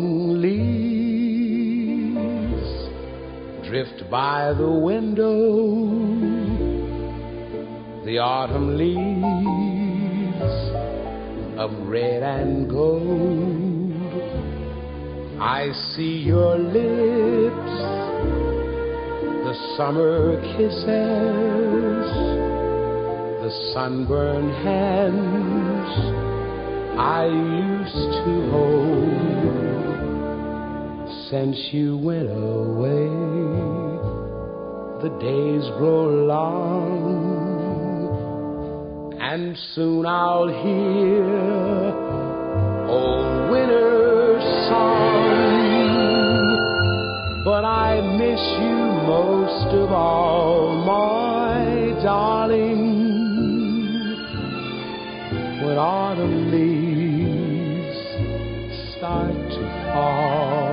falling leaves drift by the window, the autumn leaves of red and gold. I see your lips, the summer kisses, the sunburned hands I used to hold. Since you went away, the days grow long, and soon I'll hear old winter's song. But I miss you most of all, my darling, when autumn leaves start to fall.